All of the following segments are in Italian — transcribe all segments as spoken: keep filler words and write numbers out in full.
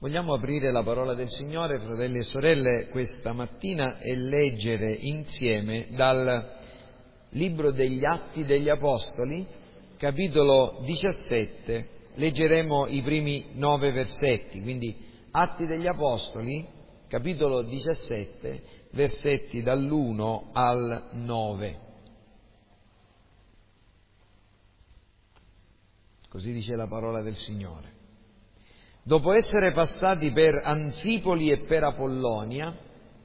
Vogliamo aprire la parola del Signore, fratelli e sorelle, questa mattina e leggere insieme dal Libro degli Atti degli Apostoli, capitolo diciassette. Leggeremo i primi nove versetti, quindi Atti degli Apostoli, capitolo diciassette, versetti dall'uno al nove. Così dice la parola del Signore. Dopo essere passati per Anfipoli e per Apollonia,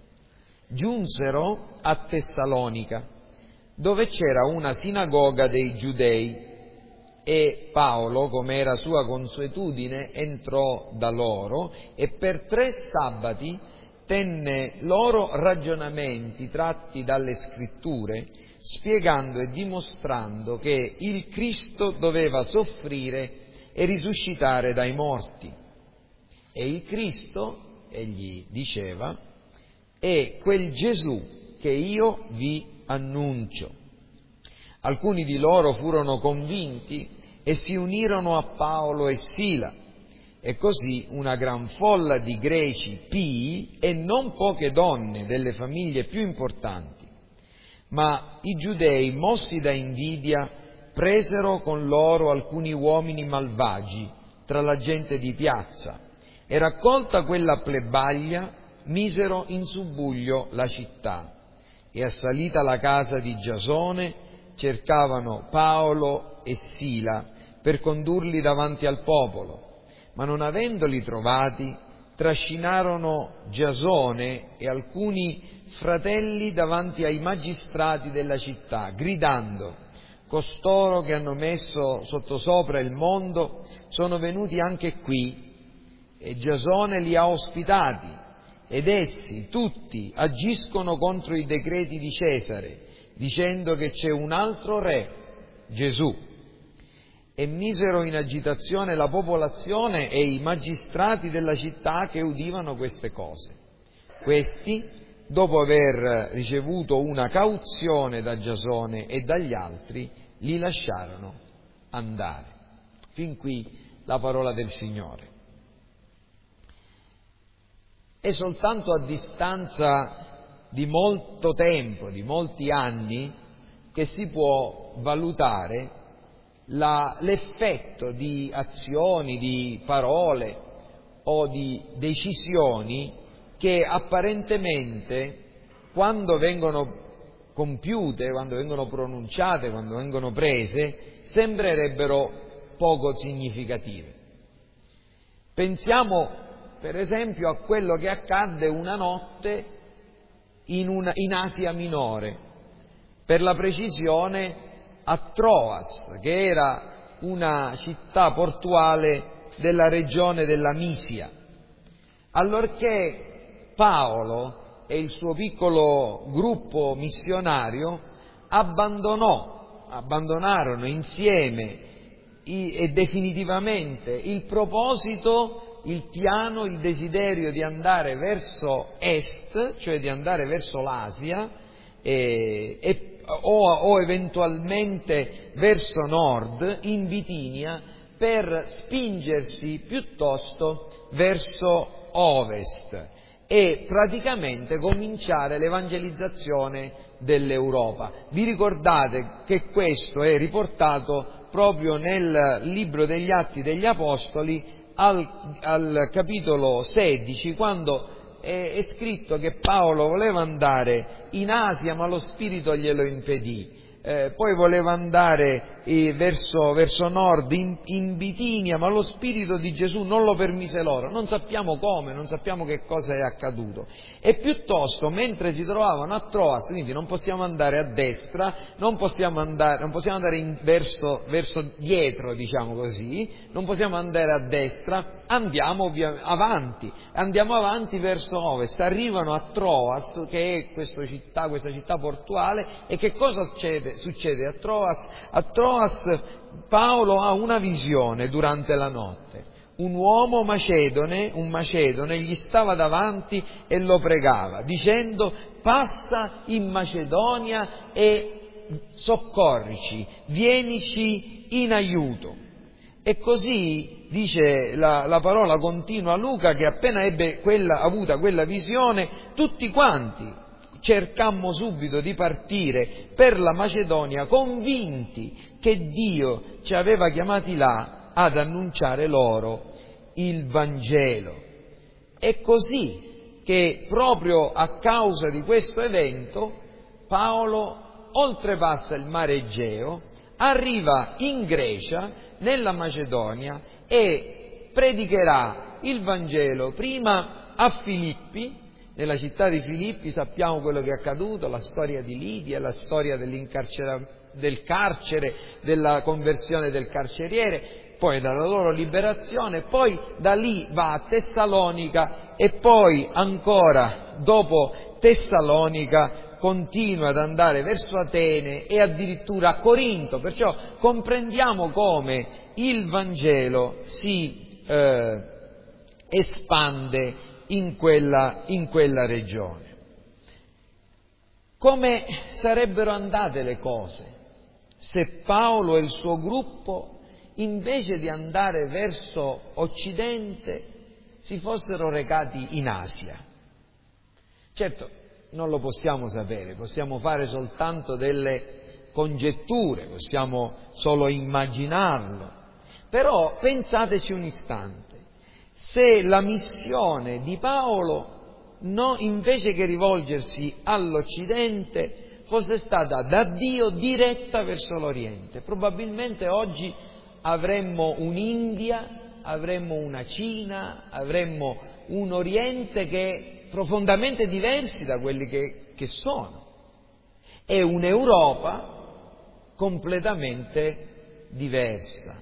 giunsero a Tessalonica, dove c'era una sinagoga dei Giudei, e Paolo, come era sua consuetudine, entrò da loro e per tre sabati tenne loro ragionamenti tratti dalle Scritture, spiegando e dimostrando che il Cristo doveva soffrire e risuscitare dai morti. E il Cristo, egli diceva, è quel Gesù che io vi annuncio. Alcuni di loro furono convinti e si unirono a Paolo e Sila, e così una gran folla di greci pii e non poche donne delle famiglie più importanti. Ma i giudei, mossi da invidia, presero con loro alcuni uomini malvagi tra la gente di piazza, e raccolta quella plebaglia misero in subbuglio la città, e assalita la casa di Giasone cercavano Paolo e Sila per condurli davanti al popolo, ma non avendoli trovati trascinarono Giasone e alcuni fratelli davanti ai magistrati della città, gridando: costoro che hanno messo sottosopra il mondo sono venuti anche qui, e Giasone li ha ospitati, ed essi tutti agiscono contro i decreti di Cesare, dicendo che c'è un altro re, Gesù. E misero in agitazione la popolazione e i magistrati della città che udivano queste cose. Questi, dopo aver ricevuto una cauzione da Giasone e dagli altri, li lasciarono andare. Fin qui la parola del Signore. È soltanto a distanza di molto tempo, di molti anni, che si può valutare la, l'effetto di azioni, di parole o di decisioni che apparentemente, quando vengono compiute, quando vengono pronunciate, quando vengono prese, sembrerebbero poco significative. Pensiamo per esempio a quello che accadde una notte in, una, in Asia Minore, per la precisione a Troas, che era una città portuale della regione della Misia. Allorché Paolo e il suo piccolo gruppo missionario abbandonò, abbandonarono insieme e definitivamente il proposito, il piano, il desiderio di andare verso est, cioè di andare verso l'Asia, e, e, o, o eventualmente verso nord, in Bitinia, per spingersi piuttosto verso ovest e praticamente cominciare l'evangelizzazione dell'Europa. Vi ricordate che questo è riportato proprio nel libro degli Atti degli Apostoli, Al, al capitolo sedici, quando è, è scritto che Paolo voleva andare in Asia, ma lo Spirito glielo impedì. Eh, poi voleva andare eh, verso, verso nord, in, in Bitinia, ma lo Spirito di Gesù non lo permise loro. Non sappiamo come, non sappiamo che cosa è accaduto. E piuttosto, mentre si trovavano a Troas, quindi non possiamo andare a destra, non possiamo andare, non possiamo andare in, verso, verso dietro, diciamo così, non possiamo andare a destra, andiamo via, avanti, andiamo avanti verso ovest. Arrivano a Troas, che è questa città, questa città portuale, e che cosa succede? Succede a Troas? A Troas Paolo ha una visione durante la notte. Un uomo macedone, un macedone, gli stava davanti e lo pregava, dicendo: passa in Macedonia e soccorrici, vienici in aiuto. E così, dice la, la parola, continua Luca, che appena ebbe quella, avuta quella visione, tutti quanti cercammo subito di partire per la Macedonia, convinti che Dio ci aveva chiamati là ad annunciare loro il Vangelo. È così che proprio a causa di questo evento Paolo oltrepassa il mare Egeo, arriva in Grecia, nella Macedonia, e predicherà il Vangelo prima a Filippi. Nella città di Filippi sappiamo quello che è accaduto, la storia di Lidia, la storia del carcere, della conversione del carceriere, poi dalla loro liberazione, poi da lì va a Tessalonica e poi ancora dopo Tessalonica continua ad andare verso Atene e addirittura a Corinto. Perciò comprendiamo come il Vangelo si eh, espande in quella, in quella regione. Come sarebbero andate le cose se Paolo e il suo gruppo, invece di andare verso Occidente, si fossero recati in Asia? Certo, non lo possiamo sapere, possiamo fare soltanto delle congetture, possiamo solo immaginarlo. Però pensateci un istante, se la missione di Paolo, no, invece che rivolgersi all'Occidente, fosse stata da Dio diretta verso l'Oriente, probabilmente oggi avremmo un'India, avremmo una Cina, avremmo un Oriente che profondamente diversi da quelli che, che sono, e un'Europa completamente diversa.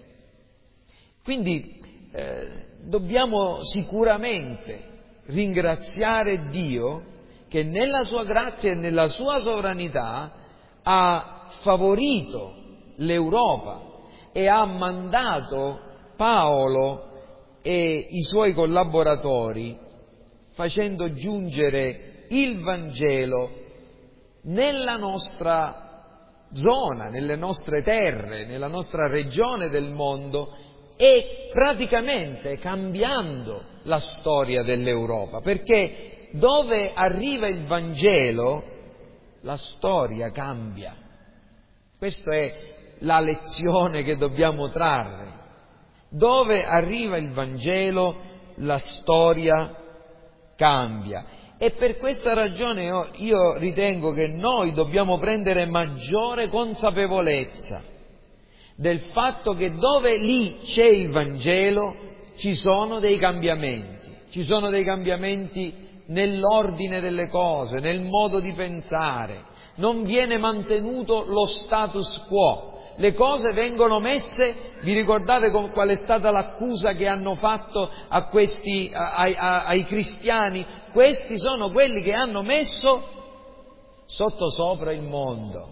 Quindi eh, dobbiamo sicuramente ringraziare Dio che nella sua grazia e nella sua sovranità ha favorito l'Europa e ha mandato Paolo e i suoi collaboratori, facendo giungere il Vangelo nella nostra zona, nelle nostre terre, nella nostra regione del mondo, e praticamente cambiando la storia dell'Europa, perché dove arriva il Vangelo la storia cambia. Questa è la lezione che dobbiamo trarre. Dove arriva il Vangelo la storia cambia. E per questa ragione io, io ritengo che noi dobbiamo prendere maggiore consapevolezza del fatto che dove lì c'è il Vangelo ci sono dei cambiamenti, ci sono dei cambiamenti nell'ordine delle cose, nel modo di pensare, non viene mantenuto lo status quo. Le cose vengono messe, vi ricordate qual è stata l'accusa che hanno fatto a questi, ai, ai cristiani? Questi sono quelli che hanno messo sottosopra il mondo.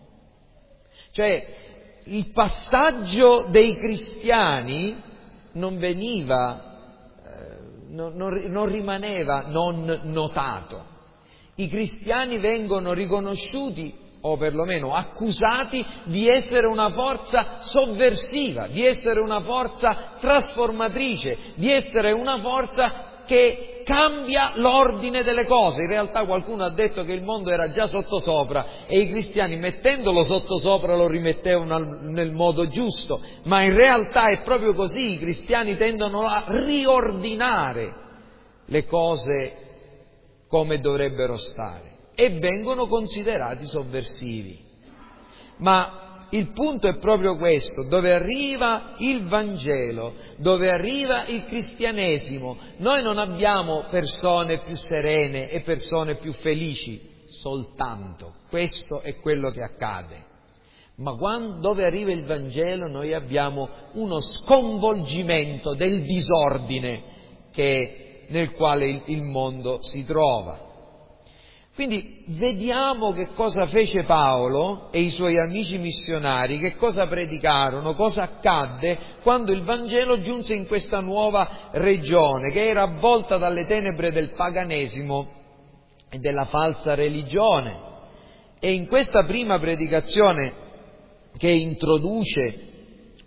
Cioè, il passaggio dei cristiani non veniva, eh, non, non, non rimaneva non notato. I cristiani vengono riconosciuti, o perlomeno accusati, di essere una forza sovversiva, di essere una forza trasformatrice, di essere una forza che cambia l'ordine delle cose. In realtà qualcuno ha detto che il mondo era già sottosopra e i cristiani, mettendolo sottosopra, lo rimettevano nel modo giusto, ma in realtà è proprio così: i cristiani tendono a riordinare le cose come dovrebbero stare e vengono considerati sovversivi. Ma il punto è proprio questo: dove arriva il Vangelo, dove arriva il cristianesimo, noi non abbiamo persone più serene e persone più felici soltanto, questo è quello che accade. Ma quando, dove arriva il Vangelo, noi abbiamo uno sconvolgimento del disordine che, nel quale il, il mondo si trova. Quindi vediamo che cosa fece Paolo e i suoi amici missionari, che cosa predicarono, cosa accadde quando il Vangelo giunse in questa nuova regione che era avvolta dalle tenebre del paganesimo e della falsa religione. E in questa prima predicazione che introduce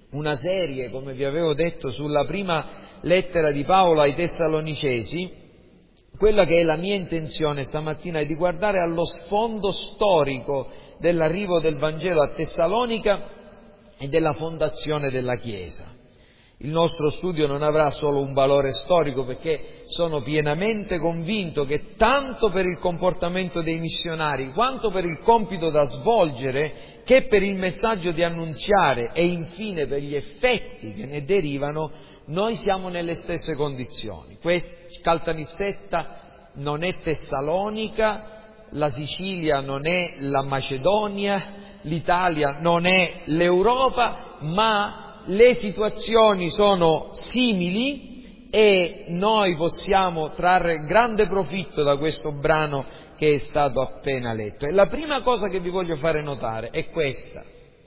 una serie, come vi avevo detto, sulla prima lettera di Paolo ai Tessalonicesi. Quella che è la mia intenzione stamattina è di guardare allo sfondo storico dell'arrivo del Vangelo a Tessalonica e della fondazione della Chiesa. Il nostro studio non avrà solo un valore storico, perché sono pienamente convinto che tanto per il comportamento dei missionari, quanto per il compito da svolgere, che per il messaggio di annunziare e infine per gli effetti che ne derivano, noi siamo nelle stesse condizioni. Caltanissetta non è Tessalonica, la Sicilia non è la Macedonia, l'Italia non è l'Europa, ma le situazioni sono simili e noi possiamo trarre grande profitto da questo brano che è stato appena letto. E la prima cosa che vi voglio fare notare è questa: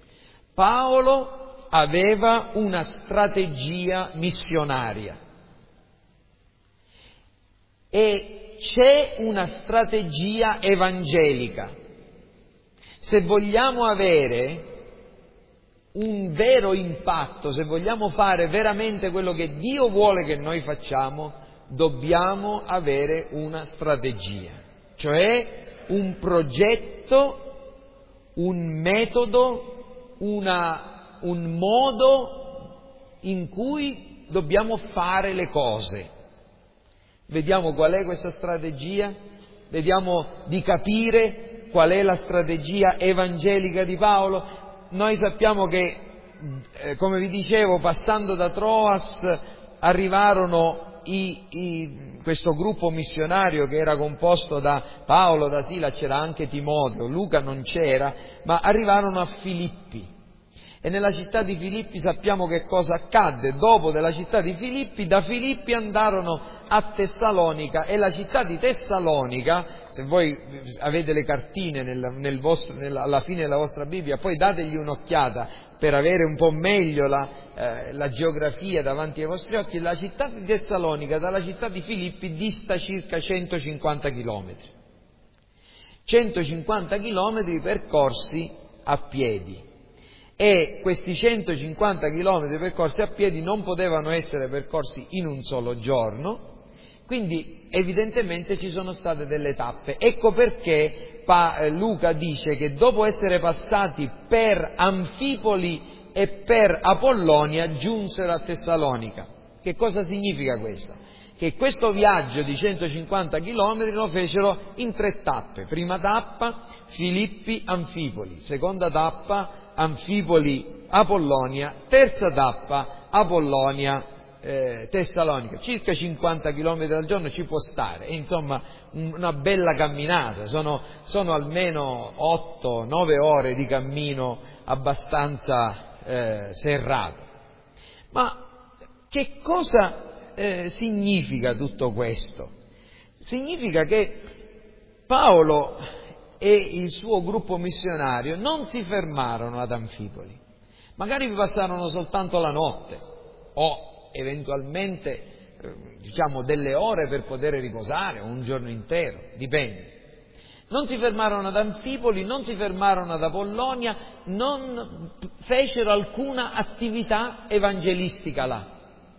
Paolo aveva una strategia missionaria e c'è una strategia evangelica. Se vogliamo avere un vero impatto, se vogliamo fare veramente quello che Dio vuole che noi facciamo, dobbiamo avere una strategia, cioè un progetto, un metodo, una, un modo in cui dobbiamo fare le cose. Vediamo qual è questa strategia, vediamo di capire qual è la strategia evangelica di Paolo. Noi sappiamo che, eh, come vi dicevo, passando da Troas arrivarono i, i, questo gruppo missionario che era composto da Paolo, da Sila, c'era anche Timoteo, Luca non c'era, ma arrivarono a Filippi. E nella città di Filippi sappiamo che cosa accadde. Dopo della città di Filippi, da Filippi andarono a Tessalonica, e la città di Tessalonica, se voi avete le cartine nel, nel vostro, nella, alla fine della vostra Bibbia, poi dategli un'occhiata per avere un po' meglio la, eh, la geografia davanti ai vostri occhi. La città di Tessalonica dalla città di Filippi dista circa centocinquanta chilometri. centocinquanta chilometri percorsi a piedi. E questi centocinquanta chilometri percorsi a piedi non potevano essere percorsi in un solo giorno, quindi evidentemente ci sono state delle tappe. Ecco perché pa- Luca dice che dopo essere passati per Anfipoli e per Apollonia giunsero a Tessalonica. Che cosa significa questo? Che questo viaggio di centocinquanta chilometri lo fecero in tre tappe. Prima tappa Filippi Anfipoli, seconda tappa Anfipoli Apollonia, terza tappa Apollonia eh, Tessalonica. Circa cinquanta chilometri al giorno ci può stare, e insomma una bella camminata, sono, sono almeno otto nove ore di cammino abbastanza eh, serrato. Ma che cosa eh, significa tutto questo? Significa che Paolo e il suo gruppo missionario non si fermarono ad Anfipoli, magari vi passarono soltanto la notte o eventualmente eh, diciamo delle ore per poter riposare, o un giorno intero, dipende. Non si fermarono ad Anfipoli, non si fermarono ad Apollonia, non fecero alcuna attività evangelistica là.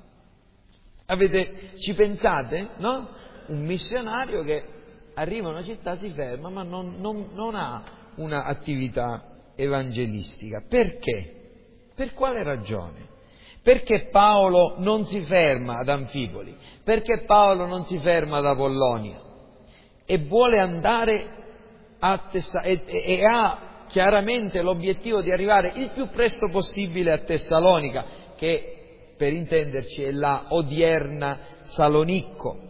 Avete, ci pensate, no? Un missionario che arriva a una città, si ferma, ma non, non, non ha un'attività evangelistica. Perché? Per quale ragione? Perché Paolo non si ferma ad Anfipoli? Perché Paolo non si ferma ad Apollonia? E vuole andare a Tessalonica, e, e, e ha chiaramente l'obiettivo di arrivare il più presto possibile a Tessalonica, che per intenderci è la odierna Salonicco,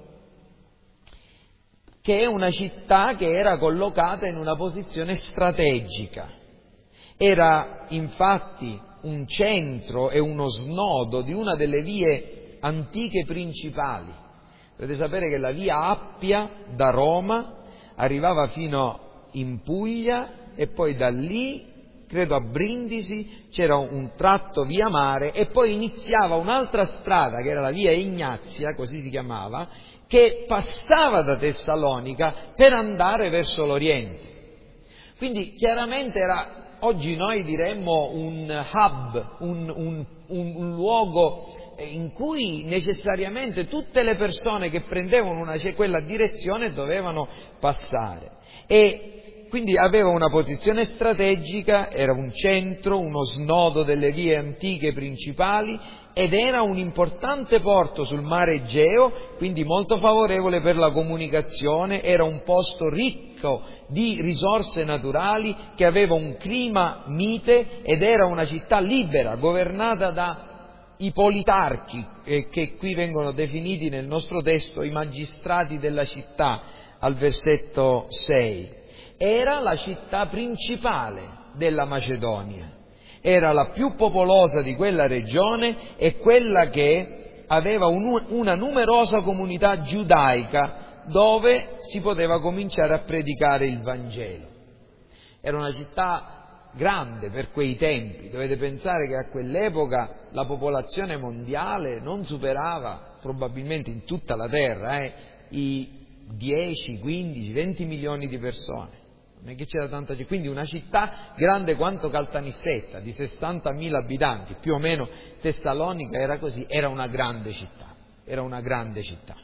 che è una città che era collocata in una posizione strategica. Era infatti un centro e uno snodo di una delle vie antiche principali. Dovete sapere che la via Appia da Roma arrivava fino in Puglia e poi da lì, credo a Brindisi, c'era un tratto via mare e poi iniziava un'altra strada che era la via Ignazia, così si chiamava, che passava da Tessalonica per andare verso l'Oriente. Quindi chiaramente era oggi noi diremmo un hub, un, un, un, un luogo in cui necessariamente tutte le persone che prendevano una, quella direzione dovevano passare. E quindi aveva una posizione strategica, era un centro, uno snodo delle vie antiche principali ed era un importante porto sul mare Egeo, quindi molto favorevole per la comunicazione, era un posto ricco di risorse naturali, che aveva un clima mite ed era una città libera, governata da i politarchi, eh, che qui vengono definiti nel nostro testo i magistrati della città, al versetto sei. Era la città principale della Macedonia, era la più popolosa di quella regione e quella che aveva un, una numerosa comunità giudaica dove si poteva cominciare a predicare il Vangelo. Era una città grande per quei tempi, dovete pensare che a quell'epoca la popolazione mondiale non superava, probabilmente in tutta la terra, eh, i dieci, quindici, venti milioni di persone. Non è che c'era tanta gente, quindi una città grande quanto Caltanissetta, di sessantamila abitanti, più o meno Tessalonica era così, era una grande città, era una grande città.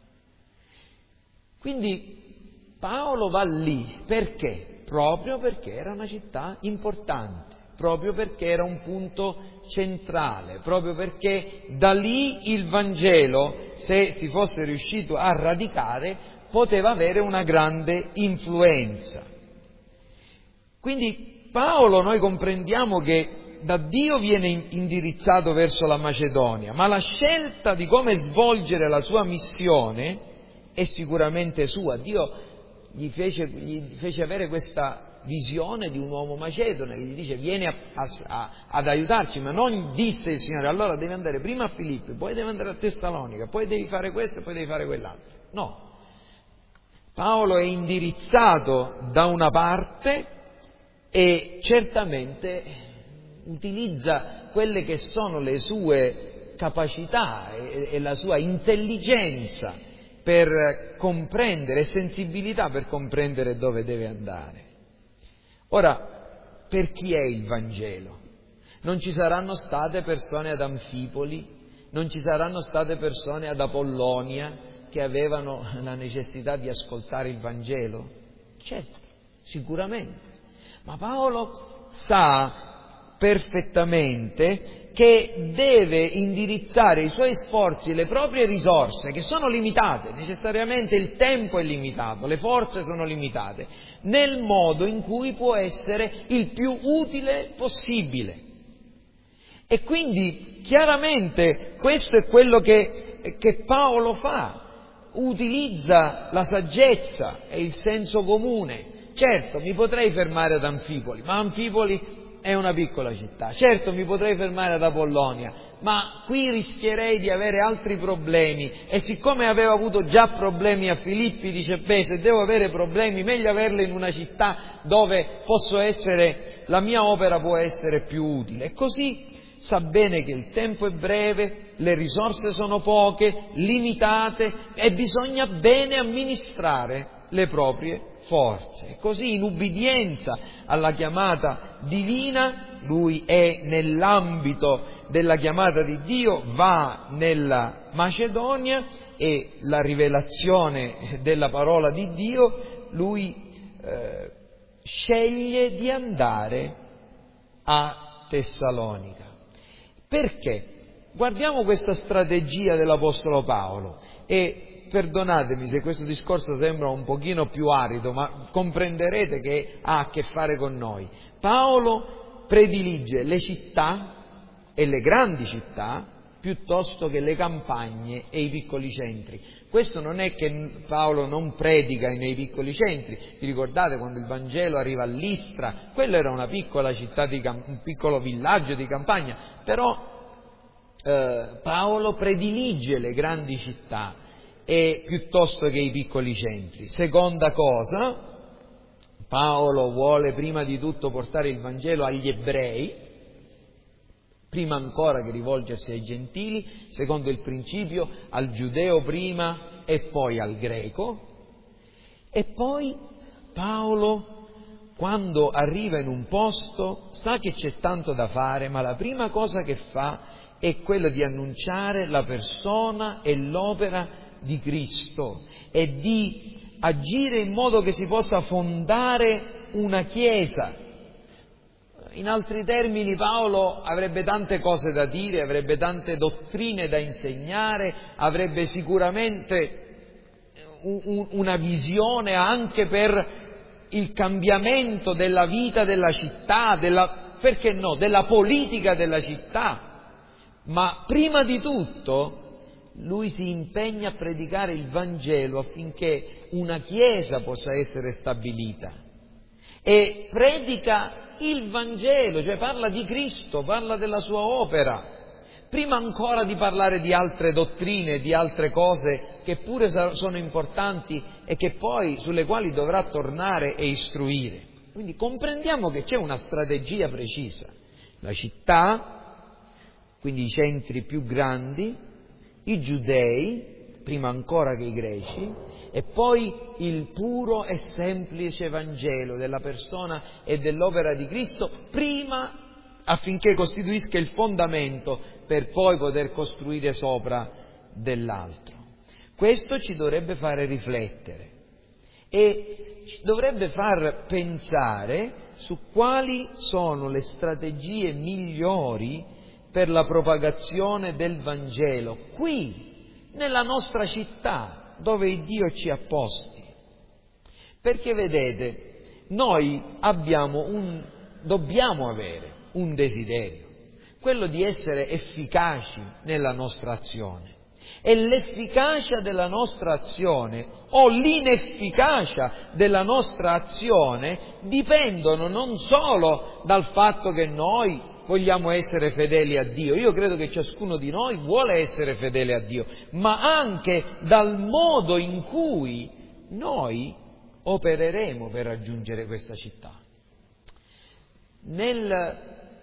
Quindi Paolo va lì, perché? Proprio perché era una città importante, proprio perché era un punto centrale, proprio perché da lì il Vangelo, se si fosse riuscito a radicare, poteva avere una grande influenza. Quindi Paolo, noi comprendiamo che da Dio viene indirizzato verso la Macedonia, ma la scelta di come svolgere la sua missione è sicuramente sua. Dio Gli fece, gli fece avere questa visione di un uomo macedone che gli dice vieni a, a, ad aiutarci, ma non disse il Signore allora devi andare prima a Filippi, poi devi andare a Tessalonica, poi devi fare questo e poi devi fare quell'altro. No, Paolo è indirizzato da una parte e certamente utilizza quelle che sono le sue capacità e, e la sua intelligenza per comprendere, sensibilità per comprendere dove deve andare. Ora, per chi è il Vangelo? Non ci saranno state persone ad Anfipoli, non ci saranno state persone ad Apollonia che avevano la necessità di ascoltare il Vangelo? Certo, sicuramente. Ma Paolo sa perfettamente che deve indirizzare i suoi sforzi, le proprie risorse, che sono limitate, necessariamente il tempo è limitato, le forze sono limitate, nel modo in cui può essere il più utile possibile. E quindi chiaramente questo è quello che, che Paolo fa, utilizza la saggezza e il senso comune. Certo, mi potrei fermare ad Anfipoli, ma Anfipoli è una piccola città. Certo, mi potrei fermare ad Apollonia, ma qui rischierei di avere altri problemi. E siccome aveva avuto già problemi a Filippi, dice, beh, se devo avere problemi, meglio averli in una città dove posso essere, la mia opera può essere più utile. E così sa bene che il tempo è breve, le risorse sono poche, limitate, e bisogna bene amministrare le proprie forze. Così, in ubbidienza alla chiamata divina, lui è nell'ambito della chiamata di Dio, va nella Macedonia e la rivelazione della parola di Dio, lui eh, sceglie di andare a Tessalonica. Perché? Guardiamo questa strategia dell'Apostolo Paolo e perdonatemi se questo discorso sembra un pochino più arido, ma comprenderete che ha a che fare con noi. Paolo predilige le città e le grandi città piuttosto che le campagne e i piccoli centri. Questo non è che Paolo non predica nei piccoli centri. Vi ricordate quando il Vangelo arriva a Listra? Quello era una piccola città, di, un piccolo villaggio di campagna, però eh, Paolo predilige le grandi città e piuttosto che i piccoli centri. Seconda cosa, Paolo vuole prima di tutto portare il Vangelo agli ebrei, prima ancora che rivolgersi ai gentili, secondo il principio al giudeo prima e poi al greco. E poi Paolo quando arriva in un posto, sa che c'è tanto da fare, ma la prima cosa che fa è quella di annunciare la persona e l'opera di Cristo e di agire in modo che si possa fondare una Chiesa. In altri termini, Paolo avrebbe tante cose da dire, avrebbe tante dottrine da insegnare, avrebbe sicuramente un, un, una visione anche per il cambiamento della vita della città, della, perché no, della politica della città. Ma prima di tutto lui si impegna a predicare il Vangelo affinché una Chiesa possa essere stabilita. E predica il Vangelo, cioè parla di Cristo, parla della sua opera, prima ancora di parlare di altre dottrine, di altre cose che pure sono importanti e che poi sulle quali dovrà tornare e istruire. Quindi comprendiamo che c'è una strategia precisa. La città, quindi i centri più grandi, i giudei, prima ancora che i greci, e poi il puro e semplice Vangelo della persona e dell'opera di Cristo, prima affinché costituisca il fondamento per poi poter costruire sopra dell'altro. Questo ci dovrebbe fare riflettere e ci dovrebbe far pensare su quali sono le strategie migliori per la propagazione del Vangelo, qui, nella nostra città, dove Dio ci ha posti. Perché vedete, noi abbiamo un, dobbiamo avere un desiderio, quello di essere efficaci nella nostra azione. E l'efficacia della nostra azione o l'inefficacia della nostra azione dipendono non solo dal fatto che noi vogliamo essere fedeli a Dio, io credo che ciascuno di noi vuole essere fedele a Dio, ma anche dal modo in cui noi opereremo per raggiungere questa città. Nel,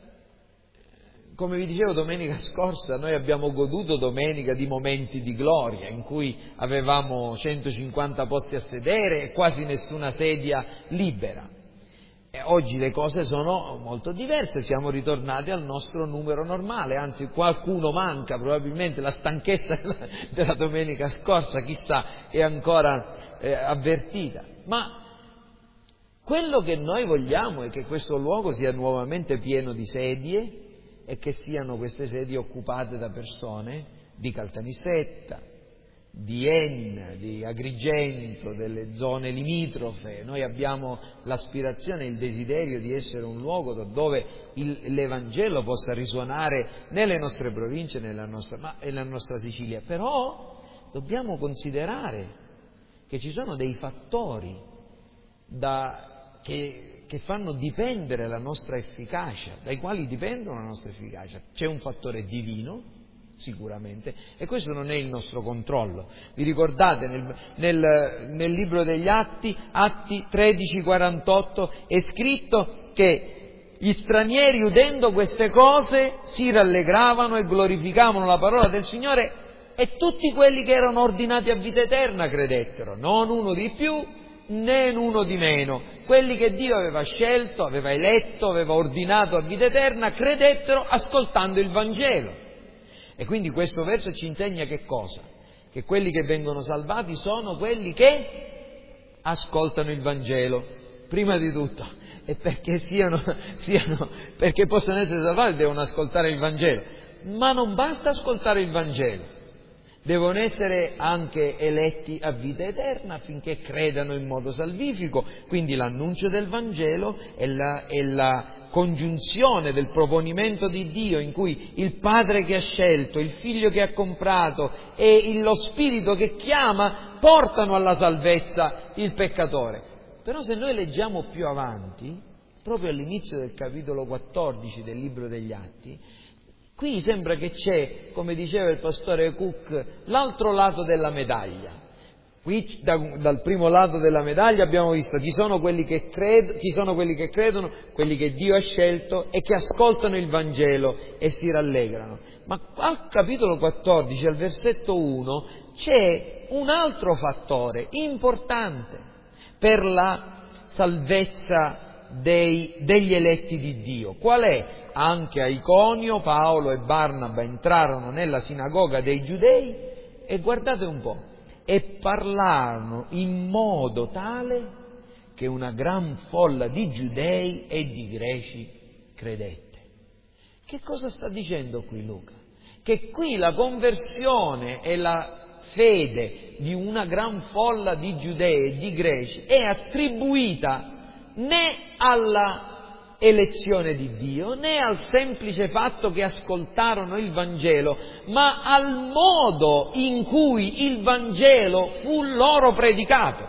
come vi dicevo domenica scorsa, noi abbiamo goduto domenica di momenti di gloria in cui avevamo centocinquanta posti a sedere e quasi nessuna sedia libera. E oggi le cose sono molto diverse, siamo ritornati al nostro numero normale, anzi qualcuno manca, probabilmente la stanchezza della, della domenica scorsa, chissà, è ancora eh, avvertita. Ma quello che noi vogliamo è che questo luogo sia nuovamente pieno di sedie e che siano queste sedie occupate da persone di Caltanissetta, di Enna, di Agrigento, delle zone limitrofe. Noi abbiamo l'aspirazione e il desiderio di essere un luogo dove il, l'Evangelo possa risuonare nelle nostre province, nella nostra, ma, nella nostra Sicilia. Però dobbiamo considerare che ci sono dei fattori da, che, che fanno dipendere la nostra efficacia, dai quali dipendono la nostra efficacia. C'è un fattore divino, sicuramente, e questo non è il nostro controllo. Vi ricordate nel, nel, nel libro degli Atti, Atti tredici quarantotto, è scritto che gli stranieri udendo queste cose si rallegravano e glorificavano la parola del Signore e tutti quelli che erano ordinati a vita eterna credettero, non uno di più né uno di meno. Quelli che Dio aveva scelto, aveva eletto, aveva ordinato a vita eterna credettero ascoltando il Vangelo. E quindi questo verso ci insegna che cosa? Che quelli che vengono salvati sono quelli che ascoltano il Vangelo, prima di tutto, e perché siano, siano, perché possano essere salvati devono ascoltare il Vangelo. Ma non basta ascoltare il Vangelo, devono essere anche eletti a vita eterna affinché credano in modo salvifico. Quindi l'annuncio del Vangelo è la, è la congiunzione del proponimento di Dio in cui il Padre che ha scelto, il Figlio che ha comprato e lo Spirito che chiama portano alla salvezza il peccatore. Però se noi leggiamo più avanti, proprio all'inizio del capitolo quattordici del libro degli Atti, qui sembra che c'è, come diceva il pastore Cook, l'altro lato della medaglia. Qui da, dal primo lato della medaglia abbiamo visto chi sono quelli che credo, chi sono quelli che credono, quelli che Dio ha scelto e che ascoltano il Vangelo e si rallegrano. Ma al capitolo quattordici, al versetto uno, c'è un altro fattore importante per la salvezza dei, degli eletti di Dio. Qual è? Anche a Iconio Paolo e Barnaba entrarono nella sinagoga dei Giudei e guardate un po', e parlarono in modo tale che una gran folla di Giudei e di Greci credette. Che cosa sta dicendo qui Luca? Che qui la conversione e la fede di una gran folla di Giudei e di Greci è attribuita né alla elezione di Dio, né al semplice fatto che ascoltarono il Vangelo, ma al modo in cui il Vangelo fu loro predicato,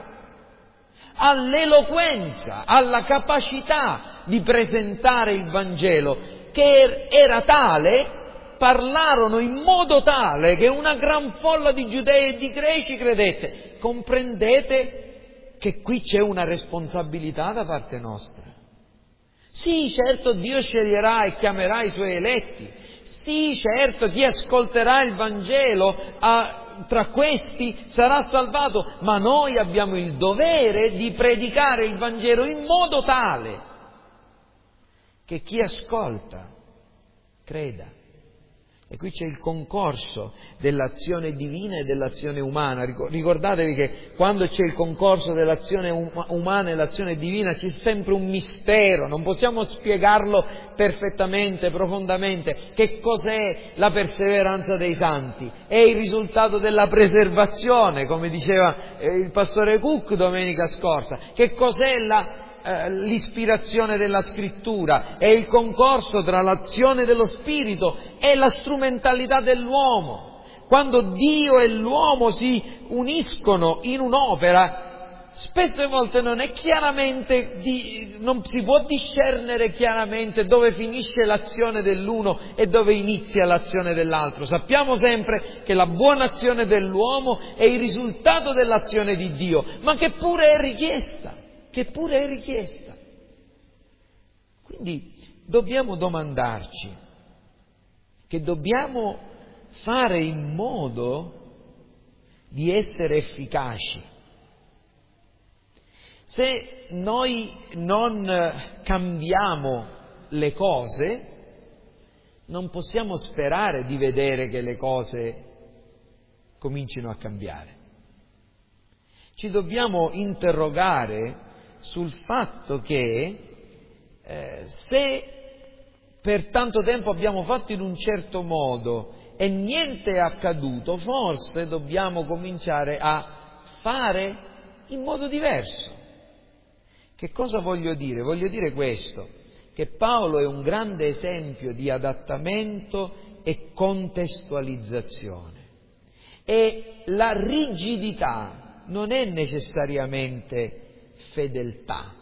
all'eloquenza, alla capacità di presentare il Vangelo, che era tale, parlarono in modo tale che una gran folla di Giudei e di Greci credette. Comprendete che qui c'è una responsabilità da parte nostra. Sì, certo, Dio sceglierà e chiamerà i Suoi eletti. Sì, certo, chi ascolterà il Vangelo a, tra questi sarà salvato, ma noi abbiamo il dovere di predicare il Vangelo in modo tale che chi ascolta creda. E qui c'è il concorso dell'azione divina e dell'azione umana. Ricordatevi che quando c'è il concorso dell'azione umana e dell'azione divina c'è sempre un mistero, non possiamo spiegarlo perfettamente, profondamente. Che cos'è la perseveranza dei santi? È il risultato della preservazione, come diceva il pastore Cook domenica scorsa. Che cos'è la l'ispirazione della scrittura, è il concorso tra l'azione dello Spirito e la strumentalità dell'uomo. Quando Dio e l'uomo si uniscono in un'opera, spesse volte non è chiaramente, non si può discernere chiaramente dove finisce l'azione dell'uno e dove inizia l'azione dell'altro. Sappiamo sempre che la buona azione dell'uomo è il risultato dell'azione di Dio, ma che pure è richiesta. che pure è richiesta. Quindi dobbiamo domandarci, che dobbiamo fare in modo di essere efficaci. Se noi non cambiamo le cose, non possiamo sperare di vedere che le cose comincino a cambiare. Ci dobbiamo interrogare sul fatto che eh, se per tanto tempo abbiamo fatto in un certo modo e niente è accaduto, forse dobbiamo cominciare a fare in modo diverso. Che cosa voglio dire? Voglio dire questo, che Paolo è un grande esempio di adattamento e contestualizzazione. E la rigidità non è necessariamente fedeltà.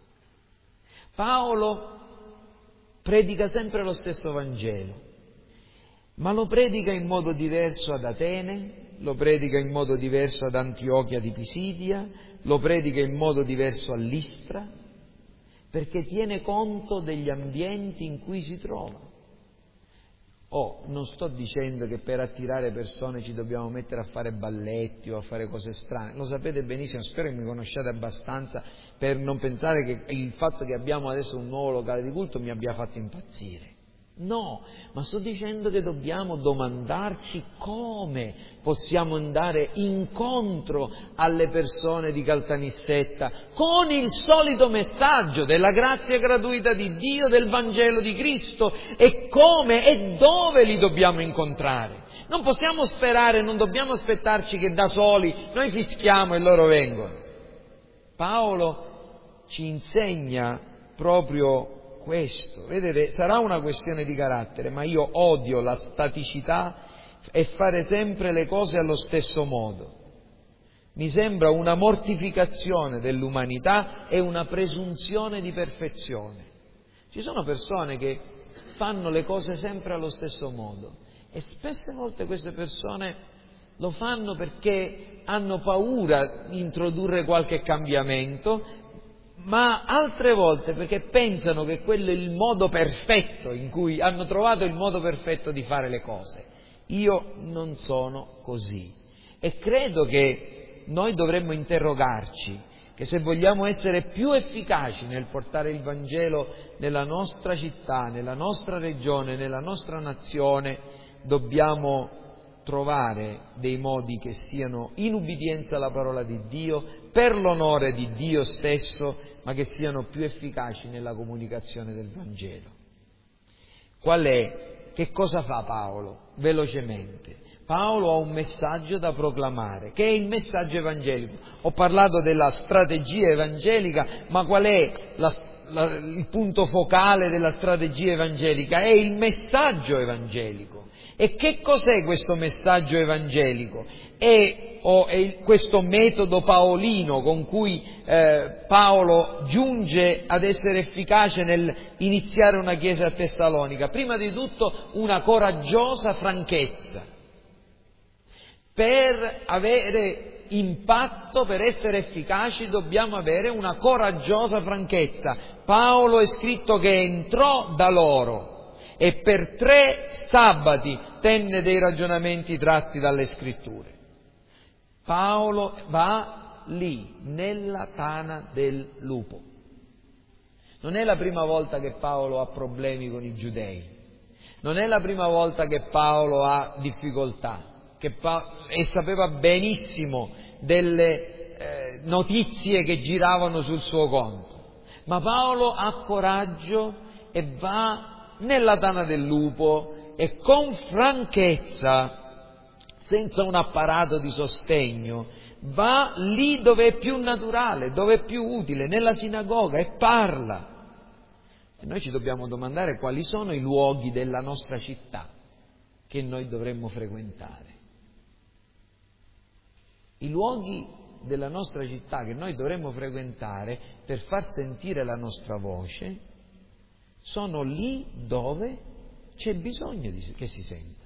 Paolo predica sempre lo stesso Vangelo, ma lo predica in modo diverso ad Atene, lo predica in modo diverso ad Antiochia di Pisidia, lo predica in modo diverso a Listra, perché tiene conto degli ambienti in cui si trova. Oh, non sto dicendo che per attirare persone ci dobbiamo mettere a fare balletti o a fare cose strane, lo sapete benissimo, spero che mi conosciate abbastanza per non pensare che il fatto che abbiamo adesso un nuovo locale di culto mi abbia fatto impazzire. No, ma sto dicendo che dobbiamo domandarci come possiamo andare incontro alle persone di Caltanissetta con il solito messaggio della grazia gratuita di Dio, del Vangelo di Cristo, e come e dove li dobbiamo incontrare. Non possiamo sperare, non dobbiamo aspettarci che da soli noi fischiamo e loro vengono. Paolo ci insegna proprio questo. Vedete, sarà una questione di carattere, ma io odio la staticità e fare sempre le cose allo stesso modo. Mi sembra una mortificazione dell'umanità e una presunzione di perfezione. Ci sono persone che fanno le cose sempre allo stesso modo e spesse volte queste persone lo fanno perché hanno paura di introdurre qualche cambiamento, ma altre volte perché pensano che quello è il modo perfetto, in cui hanno trovato il modo perfetto di fare le cose. Io non sono così e credo che noi dovremmo interrogarci che se vogliamo essere più efficaci nel portare il Vangelo nella nostra città, nella nostra regione, nella nostra nazione, dobbiamo trovare dei modi che siano in ubbidienza alla parola di Dio, per l'onore di Dio stesso, ma che siano più efficaci nella comunicazione del Vangelo. Qual è? Che cosa fa Paolo? Velocemente. Paolo ha un messaggio da proclamare, che è il messaggio evangelico. Ho parlato della strategia evangelica, ma qual è la, la, il punto focale della strategia evangelica? È il messaggio evangelico. E che cos'è questo messaggio evangelico? È, o è il, questo metodo paolino con cui eh, Paolo giunge ad essere efficace nel iniziare una chiesa a Tessalonica? Prima di tutto una coraggiosa franchezza. Per avere impatto, per essere efficaci, dobbiamo avere una coraggiosa franchezza. Paolo è scritto che entrò da loro e per tre sabati tenne dei ragionamenti tratti dalle Scritture. Paolo va lì, nella tana del lupo. Non è la prima volta che Paolo ha problemi con i giudei, non è la prima volta che Paolo ha difficoltà. Che pa- e sapeva benissimo delle eh, notizie che giravano sul suo conto. Ma Paolo ha coraggio e va nella tana del lupo e con franchezza, senza un apparato di sostegno, va lì dove è più naturale, dove è più utile, nella sinagoga, e parla. E noi ci dobbiamo domandare quali sono i luoghi della nostra città che noi dovremmo frequentare. I luoghi della nostra città che noi dovremmo frequentare per far sentire la nostra voce sono lì dove c'è bisogno di, che si senta.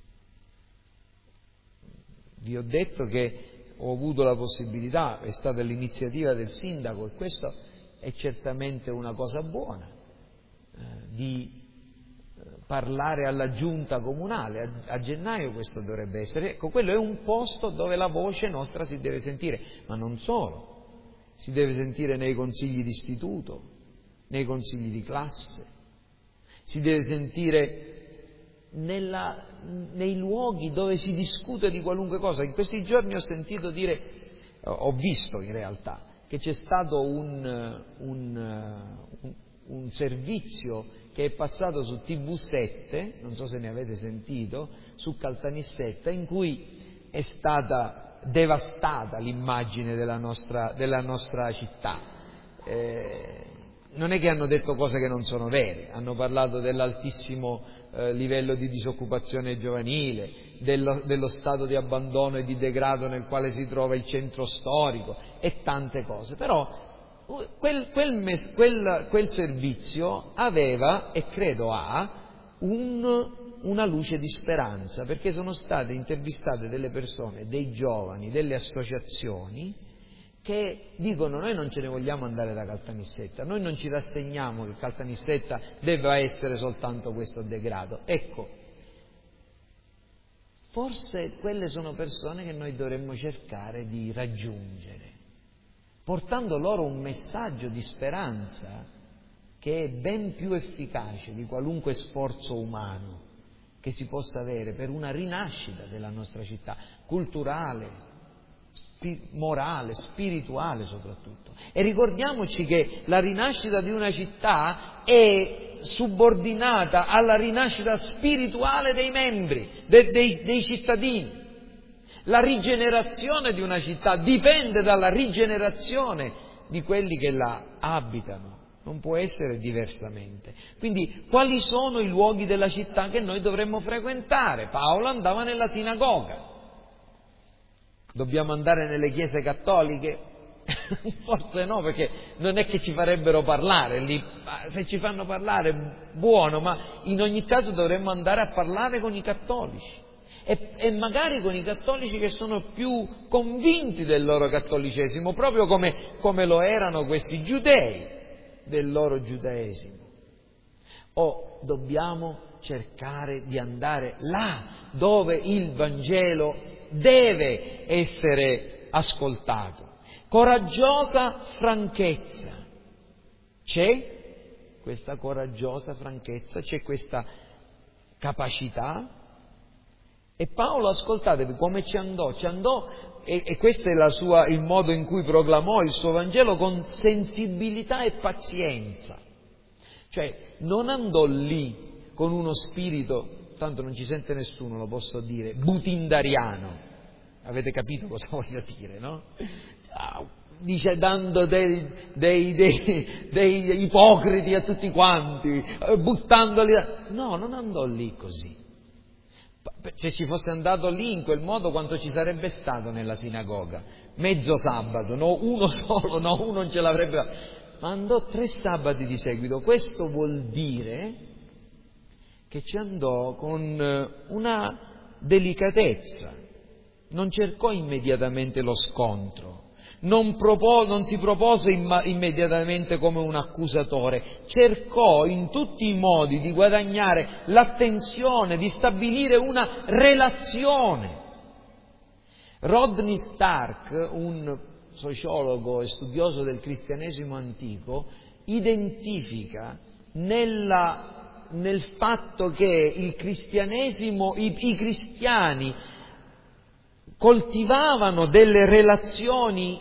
Vi ho detto che ho avuto la possibilità, è stata l'iniziativa del sindaco, e questo è certamente una cosa buona, eh, di parlare alla giunta comunale. A, a gennaio questo dovrebbe essere. Ecco, quello è un posto dove la voce nostra si deve sentire, ma non solo, si deve sentire nei consigli d'istituto, nei consigli di classe, si deve sentire nella, nei luoghi dove si discute di qualunque cosa. In questi giorni ho sentito dire, ho visto in realtà, che c'è stato un, un, un, un servizio che è passato su T V sette, non so se ne avete sentito, su Caltanissetta, in cui è stata devastata l'immagine della nostra, della nostra città. Eh, non è che hanno detto cose che non sono vere, hanno parlato dell'altissimo eh, livello di disoccupazione giovanile, dello, dello stato di abbandono e di degrado nel quale si trova il centro storico e tante cose, però Quel, quel, quel, quel servizio aveva, e credo ha, un, una luce di speranza, perché sono state intervistate delle persone, dei giovani, delle associazioni, che dicono: noi non ce ne vogliamo andare da Caltanissetta, noi non ci rassegniamo che Caltanissetta debba essere soltanto questo degrado. Ecco, forse quelle sono persone che noi dovremmo cercare di raggiungere, portando loro un messaggio di speranza che è ben più efficace di qualunque sforzo umano che si possa avere per una rinascita della nostra città, culturale, spi- morale, spirituale soprattutto. E ricordiamoci che la rinascita di una città è subordinata alla rinascita spirituale dei membri, de- dei, dei cittadini. La rigenerazione di una città dipende dalla rigenerazione di quelli che la abitano, non può essere diversamente. Quindi quali sono i luoghi della città che noi dovremmo frequentare? Paolo andava nella sinagoga. Dobbiamo andare nelle chiese cattoliche? Forse no, perché non è che ci farebbero parlare lì. Se ci fanno parlare, buono, ma in ogni caso dovremmo andare a parlare con i cattolici. E, e magari con i cattolici che sono più convinti del loro cattolicesimo, proprio come, come lo erano questi giudei del loro giudaesimo. O dobbiamo cercare di andare là dove il Vangelo deve essere ascoltato. Coraggiosa franchezza. C'è questa coraggiosa franchezza, c'è questa capacità. E Paolo, ascoltatevi come ci andò, ci andò e, e questo è la sua, il modo in cui proclamò il suo Vangelo, con sensibilità e pazienza. Cioè non andò lì con uno spirito, tanto non ci sente nessuno, lo posso dire, butindariano. Avete capito cosa voglio dire, no? Dice, dando dei, dei, dei, dei ipocriti a tutti quanti, buttandoli. No, non andò lì così. Se ci fosse andato lì in quel modo, quanto ci sarebbe stato nella sinagoga? Mezzo sabato, no, uno solo, no, uno non ce l'avrebbe. Ma andò tre sabati di seguito. Questo vuol dire che ci andò con una delicatezza. Non cercò immediatamente lo scontro, non, propos- non si propose imma- immediatamente come un accusatore, cercò in tutti i modi di guadagnare l'attenzione, di stabilire una relazione. Rodney Stark, un sociologo e studioso del cristianesimo antico, identifica nella, nel fatto che il cristianesimo, i, i cristiani coltivavano delle relazioni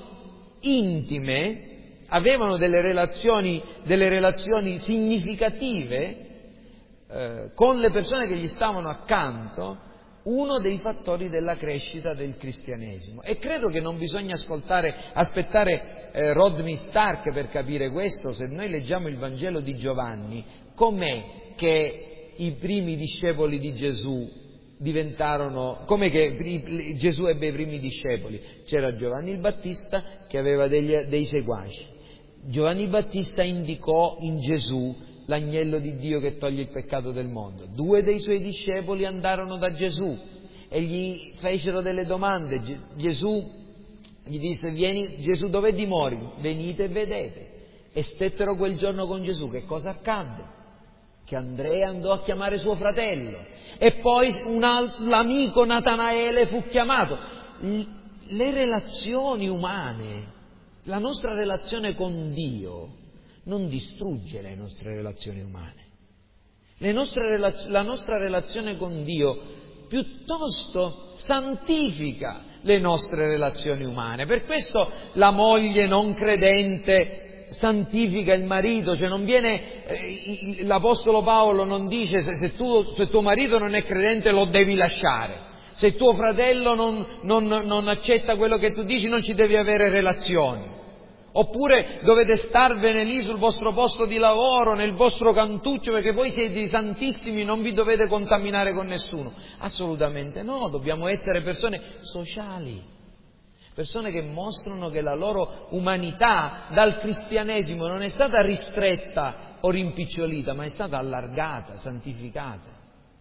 intime, avevano delle relazioni, delle relazioni significative eh, con le persone che gli stavano accanto, uno dei fattori della crescita del cristianesimo. E credo che non bisogna ascoltare, aspettare eh, Rodney Stark per capire questo. Se noi leggiamo il Vangelo di Giovanni, com'è che i primi discepoli di Gesù diventarono, come che Gesù ebbe i primi discepoli? C'era Giovanni il Battista che aveva degli, dei seguaci. Giovanni il Battista indicò in Gesù l'agnello di Dio che toglie il peccato del mondo. Due dei suoi discepoli andarono da Gesù e gli fecero delle domande. Gesù gli disse: vieni, Gesù, dove dimori? Venite e vedete. E stettero quel giorno con Gesù. Che cosa accadde? Che Andrea andò a chiamare suo fratello. E poi un altro, l'amico Natanaele fu chiamato. Le relazioni umane, la nostra relazione con Dio non distrugge le nostre relazioni umane. Le nostre relaz- la nostra relazione con Dio piuttosto santifica le nostre relazioni umane. Per questo la moglie non credente santifica il marito, cioè non viene, eh, l'Apostolo Paolo non dice se, se, tu, se tuo marito non è credente lo devi lasciare, se tuo fratello non, non, non accetta quello che tu dici non ci devi avere relazioni, oppure dovete starvene lì sul vostro posto di lavoro, nel vostro cantuccio, perché voi siete santissimi, non vi dovete contaminare con nessuno. Assolutamente no, dobbiamo essere persone sociali. Persone che mostrano che la loro umanità dal cristianesimo non è stata ristretta o rimpicciolita, ma è stata allargata, santificata.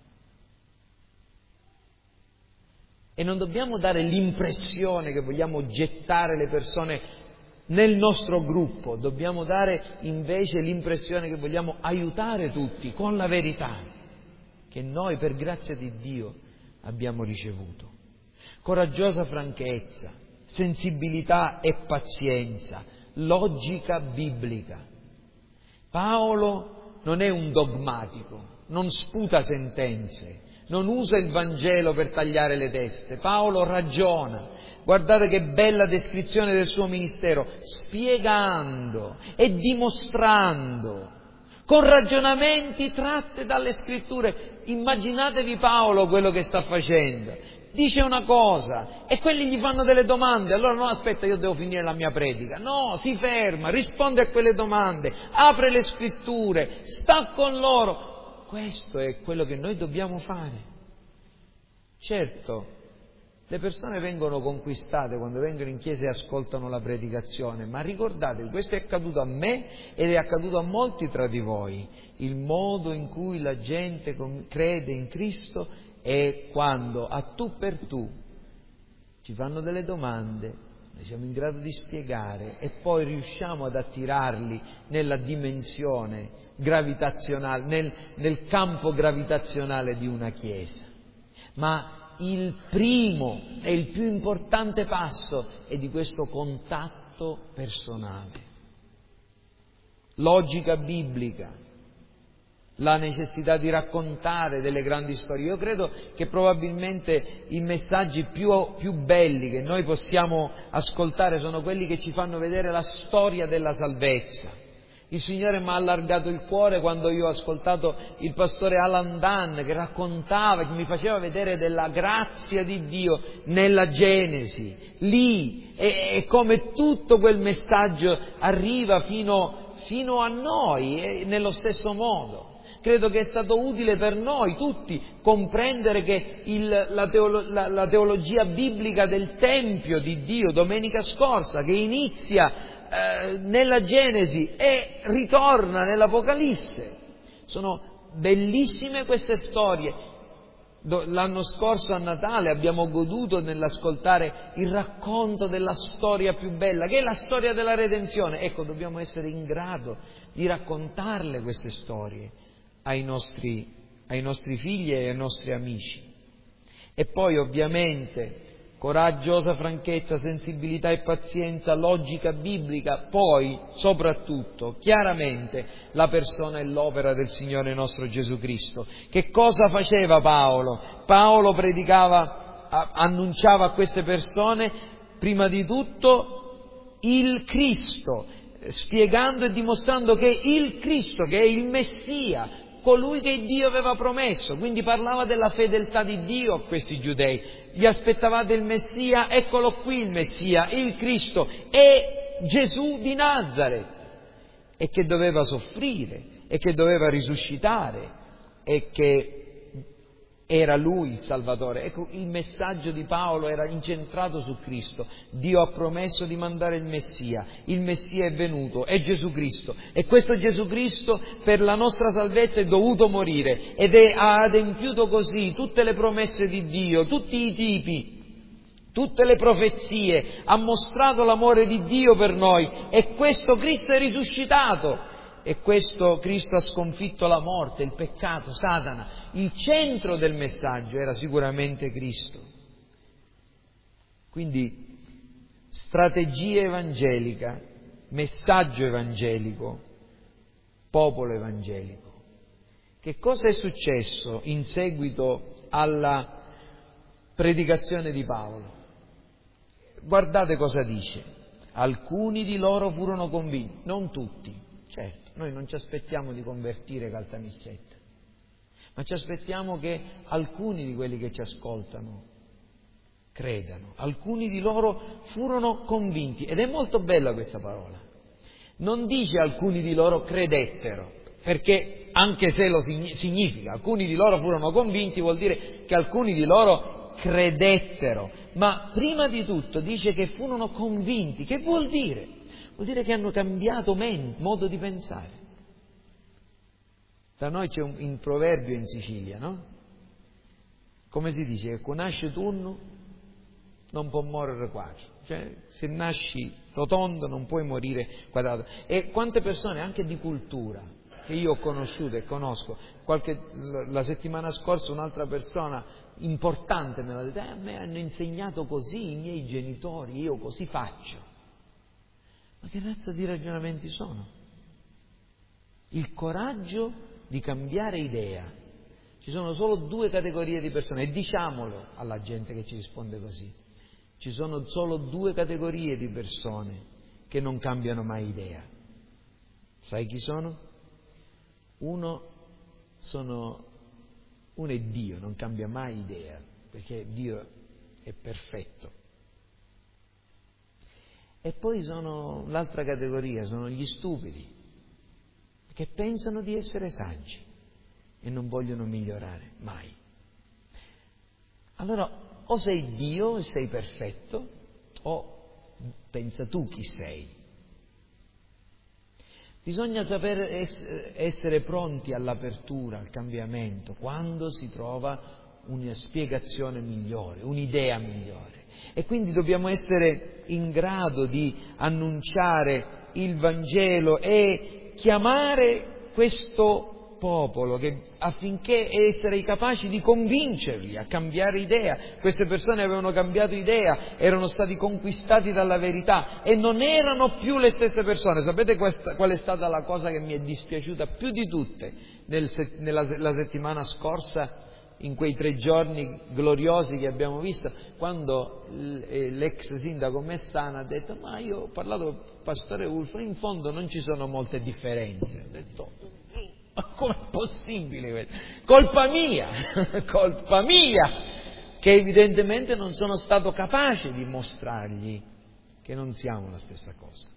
E non dobbiamo dare l'impressione che vogliamo gettare le persone nel nostro gruppo, dobbiamo dare invece l'impressione che vogliamo aiutare tutti con la verità che noi per grazia di Dio abbiamo ricevuto. Coraggiosa franchezza, sensibilità e pazienza, logica biblica. Paolo non è un dogmatico, non sputa sentenze, non usa il Vangelo per tagliare le teste. Paolo ragiona. Guardate che bella descrizione del suo ministero, spiegando e dimostrando, con ragionamenti tratte dalle Scritture. Immaginatevi Paolo quello che sta facendo. Dice una cosa e quelli gli fanno delle domande, allora no, aspetta, io devo finire la mia predica. No, si ferma, risponde a quelle domande, apre le Scritture, sta con loro. Questo è quello che noi dobbiamo fare. Certo, le persone vengono conquistate quando vengono in chiesa e ascoltano la predicazione, ma ricordatevi, questo è accaduto a me ed è accaduto a molti tra di voi. Il modo in cui la gente crede in Cristo è quando a tu per tu ci fanno delle domande, noi siamo in grado di spiegare e poi riusciamo ad attirarli nella dimensione gravitazionale, nel, nel campo gravitazionale di una chiesa. Ma il primo e il più importante passo è di questo contatto personale. Logica biblica, la necessità di raccontare delle grandi storie. Io credo che probabilmente i messaggi più, più belli che noi possiamo ascoltare sono quelli che ci fanno vedere la storia della salvezza. Il Signore mi ha allargato il cuore quando io ho ascoltato il pastore Alan Dunn che raccontava, che mi faceva vedere della grazia di Dio nella Genesi. Lì è, è come tutto quel messaggio arriva fino, fino a noi, eh, nello stesso modo. Credo che è stato utile per noi tutti comprendere che il, la, teolo, la, la teologia biblica del Tempio di Dio, domenica scorsa, che inizia eh, nella Genesi e ritorna nell'Apocalisse. Sono bellissime queste storie. L'anno scorso a Natale abbiamo goduto nell'ascoltare il racconto della storia più bella, che è la storia della redenzione. Ecco, dobbiamo essere in grado di raccontarle queste storie ai nostri, ai nostri figli e ai nostri amici. E poi ovviamente coraggiose franchezza, sensibilità e pazienza, logica biblica, poi soprattutto chiaramente la persona e l'opera del Signore nostro Gesù Cristo. Che cosa faceva Paolo? Paolo predicava, annunciava a queste persone prima di tutto il Cristo, spiegando e dimostrando che il Cristo, che è il Messia, colui che Dio aveva promesso, quindi parlava della fedeltà di Dio a questi giudei. Gli aspettavate il Messia? Eccolo qui il Messia, il Cristo, è Gesù di Nazaret, e che doveva soffrire, e che doveva risuscitare, e che era Lui il Salvatore. Ecco, il messaggio di Paolo era incentrato su Cristo. Dio ha promesso di mandare il Messia, il Messia è venuto, è Gesù Cristo, e questo Gesù Cristo per la nostra salvezza è dovuto morire, ed è, ha adempiuto così tutte le promesse di Dio, tutti i tipi, tutte le profezie, ha mostrato l'amore di Dio per noi, e questo Cristo è risuscitato. E questo Cristo ha sconfitto la morte, il peccato, Satana. Il centro del messaggio era sicuramente Cristo. Quindi strategia evangelica, messaggio evangelico, popolo evangelico. Che cosa è successo in seguito alla predicazione di Paolo? Guardate cosa dice. Alcuni di loro furono convinti, non tutti, certo. Noi non ci aspettiamo di convertire Caltanissetta, ma ci aspettiamo che alcuni di quelli che ci ascoltano credano. Alcuni di loro furono convinti, ed è molto bella questa parola. Non dice alcuni di loro credettero, perché anche se lo significa, alcuni di loro furono convinti, vuol dire che alcuni di loro credettero, ma prima di tutto dice che furono convinti. Che vuol dire? Vuol dire che hanno cambiato men- modo di pensare. Da noi c'è un, un proverbio in Sicilia, no? Come si dice? Che nasce tunno non può morire quattro. Cioè, se nasci rotondo non puoi morire quadrato. E quante persone, anche di cultura, che io ho conosciuto e conosco, qualche, la settimana scorsa un'altra persona importante me l'ha detto, eh, a me hanno insegnato così i miei genitori, io così faccio. Ma che razza di ragionamenti sono? Il coraggio di cambiare idea. Ci sono solo due categorie di persone, e diciamolo alla gente che ci risponde così. Ci sono solo due categorie di persone che non cambiano mai idea. Sai chi sono? Uno, sono, uno è Dio, non cambia mai idea, perché Dio è perfetto. E poi sono l'altra categoria, sono gli stupidi, che pensano di essere saggi e non vogliono migliorare mai. Allora, o sei Dio e sei perfetto, o pensa tu chi sei. Bisogna saper essere pronti all'apertura, al cambiamento, quando si trova una spiegazione migliore, un'idea migliore. E quindi dobbiamo essere in grado di annunciare il Vangelo e chiamare questo popolo che, affinché essere capaci di convincerli a cambiare idea. Queste persone avevano cambiato idea, erano stati conquistati dalla verità e non erano più le stesse persone. Sapete questa, qual è stata la cosa che mi è dispiaciuta più di tutte nel, nella la settimana scorsa, in quei tre giorni gloriosi che abbiamo visto, quando l'ex sindaco Messana ha detto: ma io ho parlato con il pastore Ulfo, in fondo non ci sono molte differenze. Ho detto: ma com'è possibile? Colpa mia, colpa mia, che evidentemente non sono stato capace di mostrargli che non siamo la stessa cosa.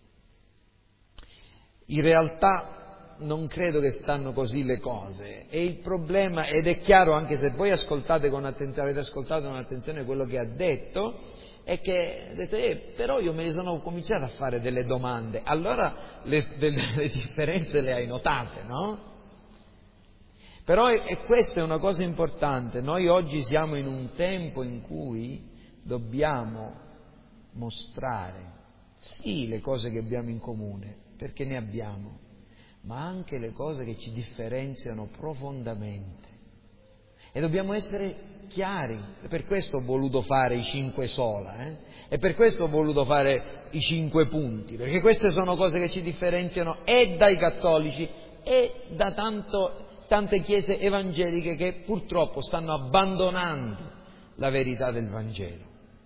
In realtà non credo che stanno così le cose, e il problema, ed è chiaro anche se voi ascoltate con attenzione, avete ascoltato con attenzione quello che ha detto, è che ha detto, eh, però io me ne sono cominciato a fare delle domande. Allora le, le, le differenze le hai notate, no? Però è, e questa è una cosa importante, noi oggi siamo in un tempo in cui dobbiamo mostrare sì le cose che abbiamo in comune, perché ne abbiamo, ma anche le cose che ci differenziano profondamente. E dobbiamo essere chiari. E per questo ho voluto fare i cinque sola, eh? E per questo ho voluto fare i cinque punti, perché queste sono cose che ci differenziano e dai cattolici e da tanto, tante chiese evangeliche che purtroppo stanno abbandonando la verità del Vangelo.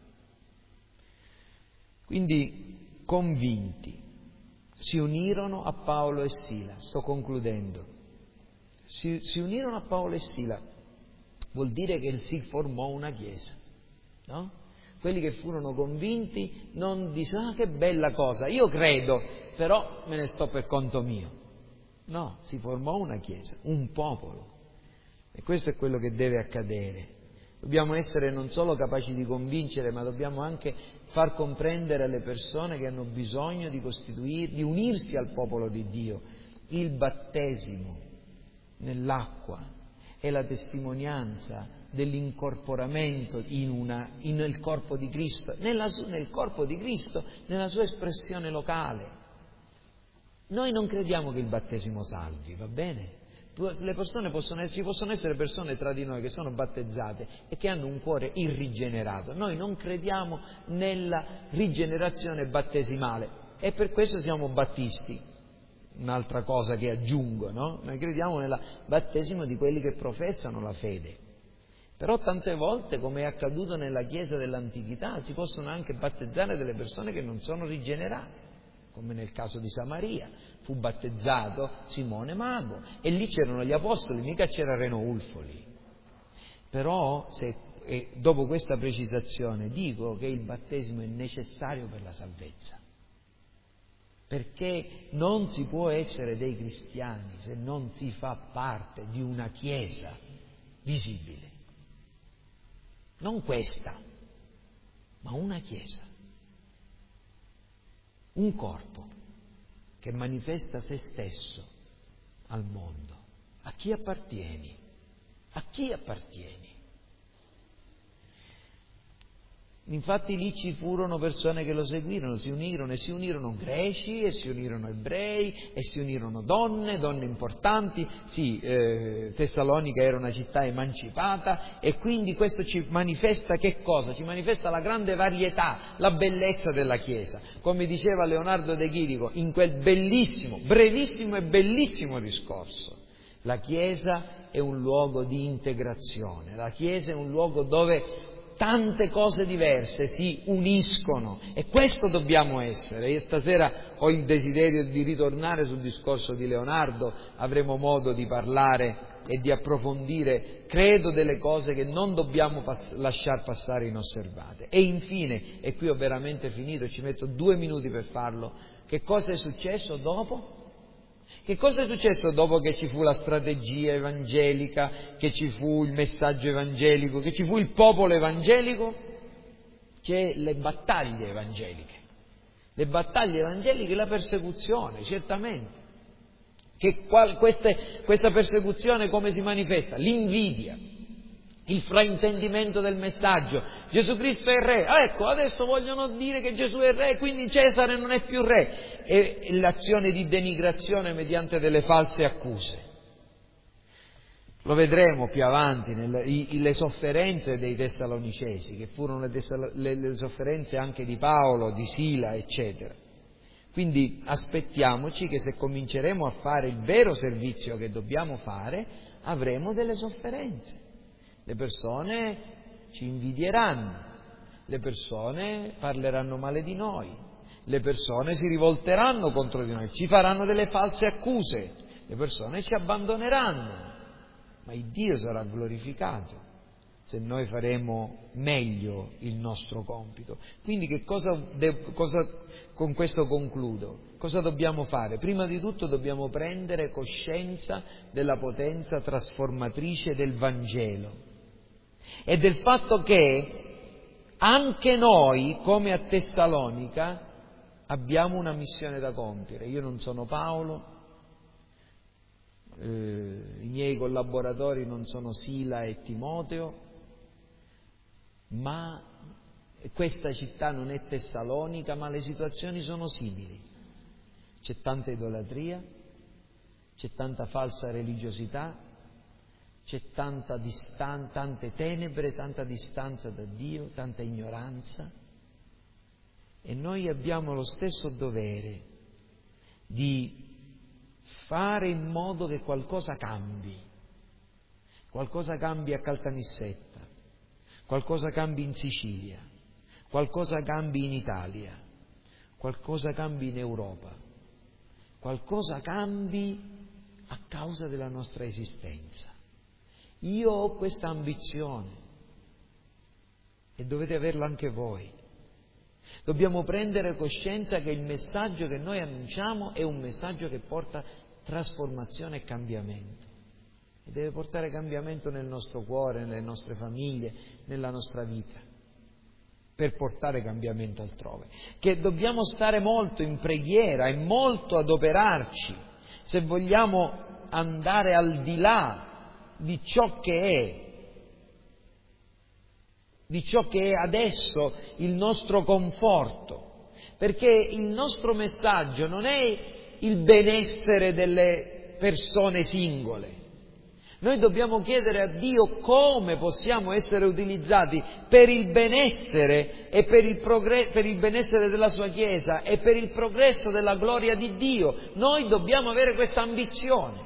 Quindi, convinti, si unirono a Paolo e Sila. Sto concludendo. Si, si unirono a Paolo e Sila. Vuol dire che si formò una chiesa, no? Quelli che furono convinti non dissero: ah, che bella cosa, io credo, però me ne sto per conto mio. No, si formò una chiesa, un popolo. E questo è quello che deve accadere. Dobbiamo essere non solo capaci di convincere, ma dobbiamo anche far comprendere alle persone che hanno bisogno di costituire, di unirsi al popolo di Dio. Il battesimo nell'acqua è la testimonianza dell'incorporamento in una, in nel corpo di Cristo, nella, nel corpo di Cristo, nella sua espressione locale. Noi non crediamo che il battesimo salvi, va bene? Le persone possono, ci possono essere persone tra di noi che sono battezzate e che hanno un cuore irrigenerato. Noi non crediamo nella rigenerazione battesimale e per questo siamo battisti. Un'altra cosa che aggiungo, no? Noi crediamo nel battesimo di quelli che professano la fede. Però tante volte, come è accaduto nella Chiesa dell'antichità, si possono anche battezzare delle persone che non sono rigenerate, come nel caso di Samaria. Fu battezzato Simone Mago e lì c'erano gli apostoli, mica c'era Reno Ulfoli. Però, se, e dopo questa precisazione, dico che il battesimo è necessario per la salvezza. Perché non si può essere dei cristiani se non si fa parte di una chiesa visibile. Non questa, ma una chiesa. Un corpo che manifesta se stesso al mondo. A chi appartieni? A chi appartieni? Infatti lì ci furono persone che lo seguirono, si unirono e si unirono greci e si unirono ebrei e si unirono donne, donne importanti. Sì, eh, Tessalonica era una città emancipata e quindi questo ci manifesta che cosa? Ci manifesta la grande varietà, la bellezza della Chiesa. Come diceva Leonardo De Chirico in quel bellissimo, brevissimo e bellissimo discorso. La Chiesa è un luogo di integrazione, la Chiesa è un luogo dove tante cose diverse si uniscono e questo dobbiamo essere. Io stasera ho il desiderio di ritornare sul discorso di Leonardo, avremo modo di parlare e di approfondire, credo, delle cose che non dobbiamo pass- lasciar passare inosservate. E infine, e qui ho veramente finito, ci metto due minuti per farlo, che cosa è successo dopo? Che cosa è successo dopo che ci fu la strategia evangelica, che ci fu il messaggio evangelico, che ci fu il popolo evangelico? C'è le battaglie evangeliche. Le battaglie evangeliche e la persecuzione, certamente. Che qual, queste, questa persecuzione come si manifesta? L'invidia, il fraintendimento del messaggio. Gesù Cristo è re. Ah, ecco, adesso vogliono dire che Gesù è re, quindi Cesare non è più re. E l'azione di denigrazione mediante delle false accuse. Lo vedremo più avanti, nelle i, le sofferenze dei Tessalonicesi, che furono le, tessalo, le, le sofferenze anche di Paolo, di Sila, eccetera. Quindi aspettiamoci che se cominceremo a fare il vero servizio che dobbiamo fare, avremo delle sofferenze. Le persone ci invidieranno, le persone parleranno male di noi, le persone si rivolteranno contro di noi, ci faranno delle false accuse, le persone ci abbandoneranno. Ma il Dio sarà glorificato se noi faremo meglio il nostro compito. Quindi che cosa, de- cosa con questo concludo? Cosa dobbiamo fare? Prima di tutto dobbiamo prendere coscienza della potenza trasformatrice del Vangelo e del fatto che anche noi, come a Tessalonica, abbiamo una missione da compiere. Io non sono Paolo, Eh, i miei collaboratori non sono Sila e Timoteo, ma questa città non è Tessalonica, ma le situazioni sono simili. C'è tanta idolatria, c'è tanta falsa religiosità, c'è tanta distan- tante tenebre, tanta distanza da Dio, tanta ignoranza, e noi abbiamo lo stesso dovere di fare in modo che qualcosa cambi, qualcosa cambi a Caltanissetta, qualcosa cambi in Sicilia, qualcosa cambi in Italia, qualcosa cambi in Europa, qualcosa cambi a causa della nostra esistenza. Io ho questa ambizione e dovete averla anche voi. Dobbiamo prendere coscienza che il messaggio che noi annunciamo è un messaggio che porta trasformazione e cambiamento. E deve portare cambiamento nel nostro cuore, nelle nostre famiglie, nella nostra vita, per portare cambiamento altrove. Che dobbiamo stare molto in preghiera e molto adoperarci se vogliamo andare al di là di ciò che è, di ciò che è adesso il nostro conforto, perché il nostro messaggio non è il benessere delle persone singole. Noi dobbiamo chiedere a Dio come possiamo essere utilizzati per il benessere e per il, progre- per il benessere della sua Chiesa e per il progresso della gloria di Dio. Noi dobbiamo avere questa ambizione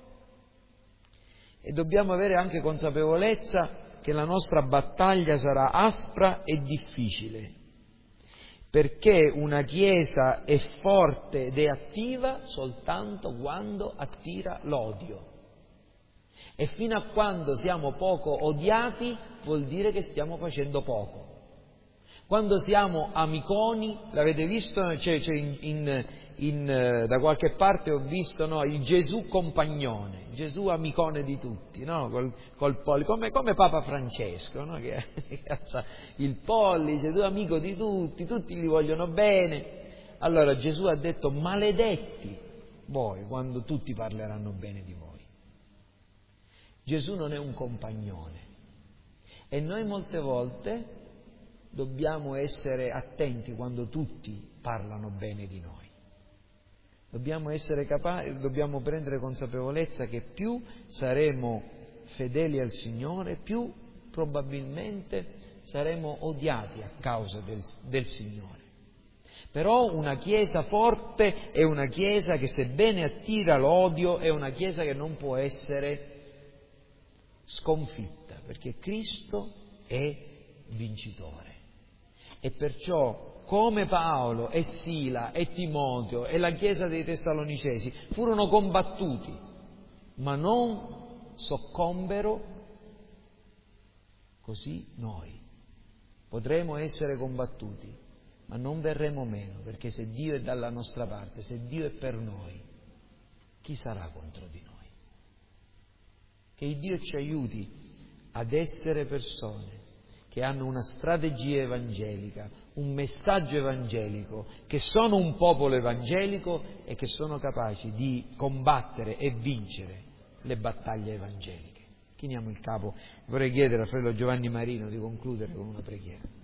e dobbiamo avere anche consapevolezza che la nostra battaglia sarà aspra e difficile, perché una Chiesa è forte ed è attiva soltanto quando attira l'odio. E fino a quando siamo poco odiati vuol dire che stiamo facendo poco. Quando siamo amiconi, l'avete visto? C'è, c'è in, in, in, da qualche parte ho visto, no, il Gesù compagnone, Gesù amicone di tutti, no? Col, col pollice, come, come Papa Francesco, no? Che, che alza il pollice, tu amico di tutti, tutti gli vogliono bene. Allora Gesù ha detto: maledetti voi quando tutti parleranno bene di voi. Gesù non è un compagnone e noi molte volte dobbiamo essere attenti quando tutti parlano bene di noi. Dobbiamo essere capaci, dobbiamo prendere consapevolezza che più saremo fedeli al Signore, più probabilmente saremo odiati a causa del, del Signore. Però una Chiesa forte è una Chiesa che, sebbene attira l'odio, è una Chiesa che non può essere sconfitta, perché Cristo è vincitore. E perciò, come Paolo e Sila e Timoteo e la Chiesa dei Tessalonicesi furono combattuti, ma non soccombero, così noi potremo essere combattuti, ma non verremo meno, perché se Dio è dalla nostra parte, se Dio è per noi, chi sarà contro di noi? Che il Dio ci aiuti ad essere persone che hanno una strategia evangelica, un messaggio evangelico, che sono un popolo evangelico e che sono capaci di combattere e vincere le battaglie evangeliche. Chiniamo il capo. Vorrei chiedere a fratello Giovanni Marino di concludere con una preghiera.